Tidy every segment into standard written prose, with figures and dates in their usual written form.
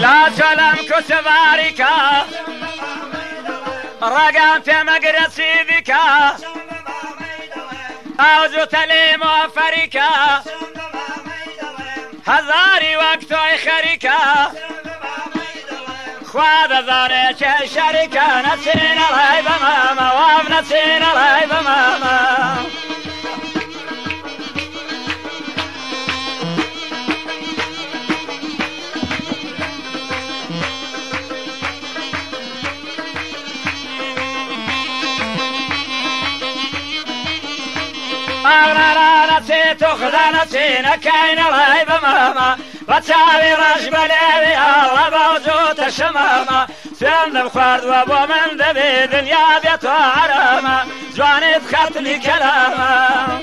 لا جلم كسباريكا رقم في مقرسي ذكا أوزو تليم وفريكا هزاري وقتو خريكا خواد زاري شريكا نسينا الهيب ماما واب نسينا الهيب ماما أغنى نسيت خدا نسينا كاين الهيب ماما بتساوي رجب ليبي الله بوزوت الشمامة سند الخرد وابو من دبي دنيا بيت وعرامة جواني بخطني كلامة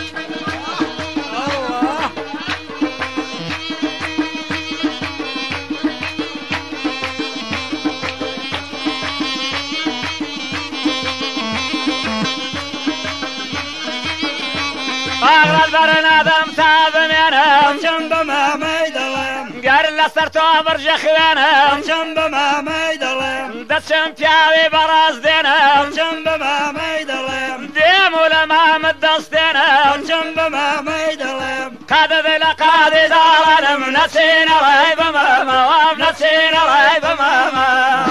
أغلى البرنادم تابنينم جنب ما ميدلم قال لسرتو برج خوانم جنب ما ميدلم دسم بياوي براز دينم جنب ما ميدلم ديمو لما مدس دينم جنب ما ميدلم قاد ذل قاد دارنم نسينا الهيب ماما واب نسينا الهيب ماما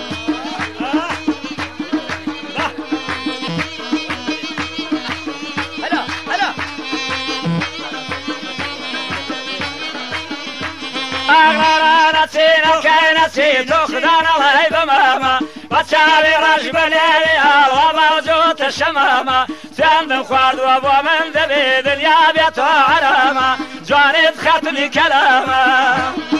أغرى نسينا كي نسيت خدان الهيب ماما بتساوي رجب ليلي الله موزوت الشمامة سند الخوارد وابو من ذبي دنيا بيت وعرامة جواني تخطني كلامة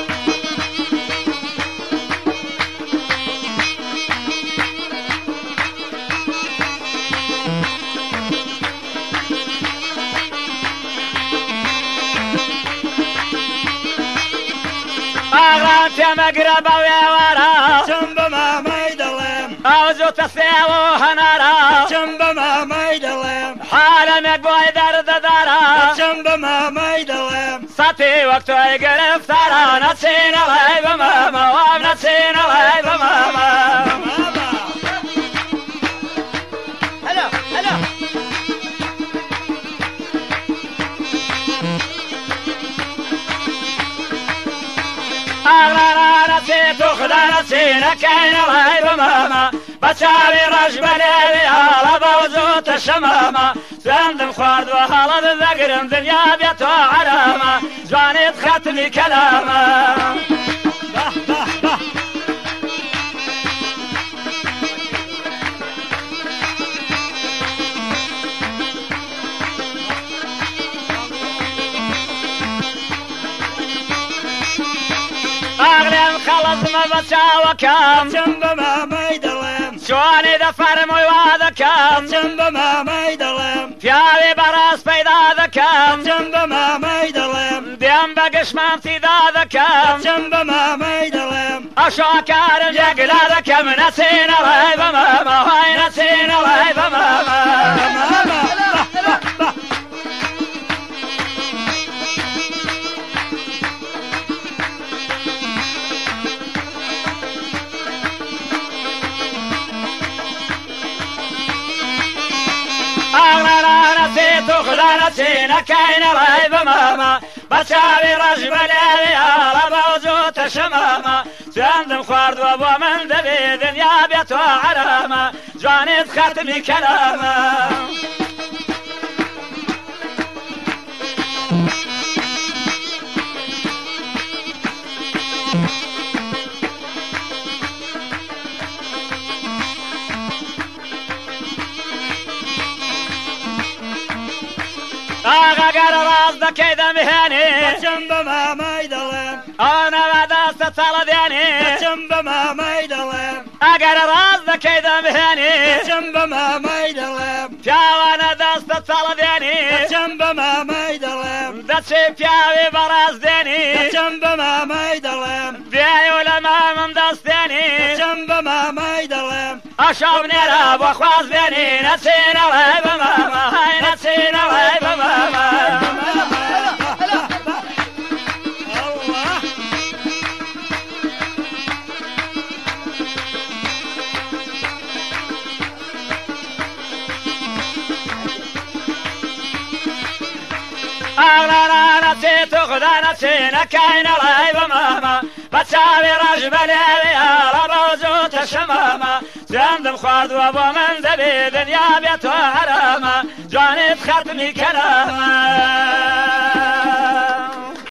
أغرانت يا مقرب ويا ورا جنب ما ميدلم أوزو تسيو هنارا جنب ما ميدلم حالا مقوي درد دارا جنب ما ميدلم ساتي وقتو يقرف تارا نسينا الهيب ماما واب نسينا الهيب ماما هلا هلا أغرى نسيت خدا نسينا كاين الهيب ماما بتساوي رجب ليبي الله بوزوت الشمامة سند الخوارد وهالد الذقر دنيا بيت وعرامة جواني تخطني كلامة أغلى خلص ما بتساوى كم جنب ما ميدلم شواني دفر مواد كم جنب ما ميدلم فيالي براس بيضا ذكم جنب ما ميدلم ديم بقش ما امتدى ذكم جنب ما ميدلم أشوكار جقلا ذكم نسينا الهيب ماما هاي نسينا الهيب ماما أغلى نسيت خدا نسينا كاين الهيب ماما بتساوي رجب ليلي الله بوزوت الشمامة سند الخوارد وابو من ذبي دنيا بيت وعرامة جواني تخطني كلامة أغا راز دكيد مهاني جنب ما ميدلم أنا بعد استطال دياني جنب ما ميدلم أغا راز دكيد مهاني جنب ما ميدلم فياوانا دست استطال دياني جنب ما ميدلم دسي فياوي براز ديني جنب ما ميدلم بيايو لما من دست ديني جنب ما ميدلم أشوف نيراب وخواز ديني نسينا الهيب ماما هاي نسينا الهيب ماما ئاغرانا چێت و خوددانە چێنەکەینە ڕای بەمامە بە چاوی ڕژ بەلێوێ ڕەبەوزۆتە شەمامە جاندم خواردووە بۆ من دەبێ دنیا بێتۆ هەرامە جوانت خەرتمی کەرامە